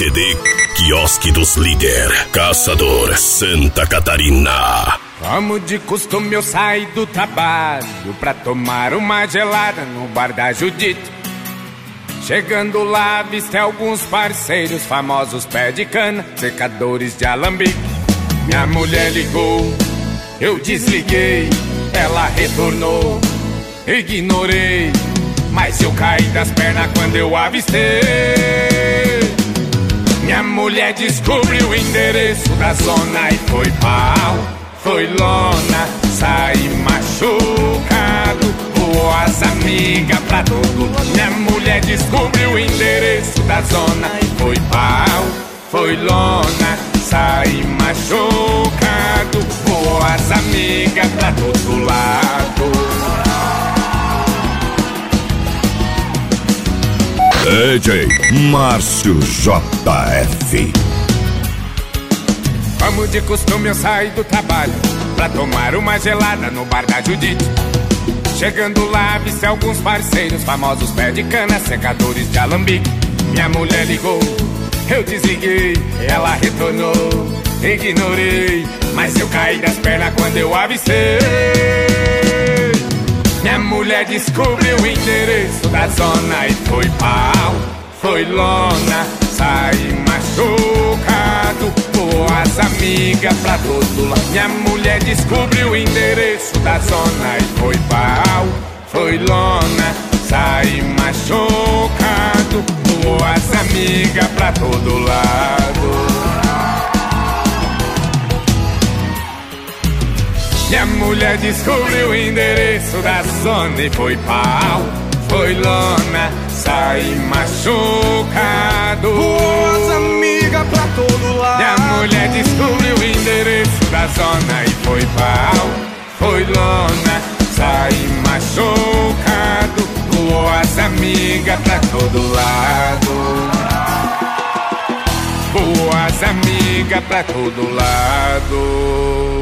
CD Quiosque dos Líder, Caçador, Santa Catarina. Como de costume eu saí do trabalho pra tomar uma gelada no bar da Judite. Chegando lá, avistei alguns parceiros famosos, pé de cana, secadores de alambique. Minha mulher ligou, eu desliguei, ela retornou, ignorei, mas eu caí das pernas quando eu avistei. Minha mulher descobriu o endereço da zona e foi pau, foi lona, saí machucado, voou as amigas pra todo. Minha mulher descobriu o endereço da zona e foi pau, foi lona, saí machucado, voou as amigas pra todo lado. DJ Márcio JF. Como de costume eu saí do trabalho pra tomar uma gelada no bar da Judite. Chegando lá, avistei alguns parceiros famosos, pé de cana, secadores de alambique. Minha mulher ligou, eu desliguei, ela retornou, ignorei, mas eu caí das pernas quando eu avistei. Minha mulher descobriu o endereço da zona e foi pau, foi lona, saí machucado, voou as amigas pra todo lado. Minha mulher descobriu o endereço da zona e foi pau, foi lona, saí machucado, voou as amigas pra todo lado. Minha mulher descobriu o endereço da zona e foi pau, foi lona, saí machucado, voou as amigas pra todo lado. Minha mulher descobriu o endereço da zona e foi pau, foi lona, saí machucado, voou as amigas pra todo lado, voou as amigas pra todo lado.